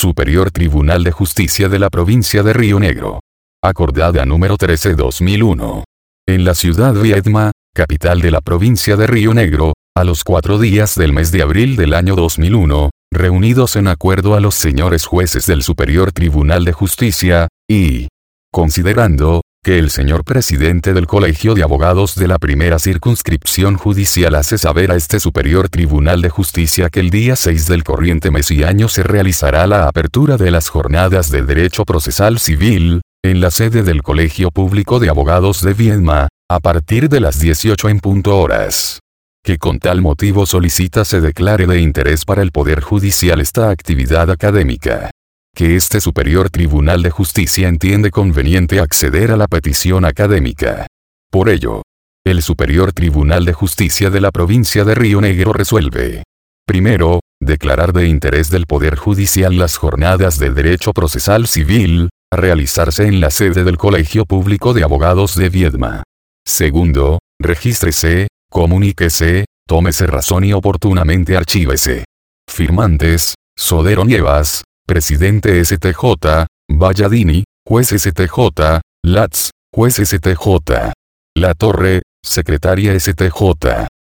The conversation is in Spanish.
Superior Tribunal de Justicia de la Provincia de Río Negro. Acordada número 13/2001. En la ciudad Viedma, capital de la provincia de Río Negro, a los 4 días del mes de abril del año 2001, reunidos en acuerdo a los señores jueces del Superior Tribunal de Justicia, y considerando que el señor presidente del Colegio de Abogados de la Primera Circunscripción Judicial hace saber a este Superior Tribunal de Justicia que el día 6 del corriente mes y año se realizará la apertura de las jornadas de Derecho Procesal Civil, en la sede del Colegio Público de Abogados de Viedma, a partir de las 18 en punto horas. Que con tal motivo solicita se declare de interés para el Poder Judicial esta actividad académica. Que este Superior Tribunal de Justicia entiende conveniente acceder a la petición académica. Por ello, el Superior Tribunal de Justicia de la Provincia de Río Negro resuelve: primero, declarar de interés del Poder Judicial las jornadas de Derecho Procesal Civil, a realizarse en la sede del Colegio Público de Abogados de Viedma. Segundo, regístrese, comuníquese, tómese razón y oportunamente archívese. Firmantes: Sodero Nievas, Presidente STJ, Valladini, Juez STJ, Latz, Juez STJ. La Torre, Secretaria STJ.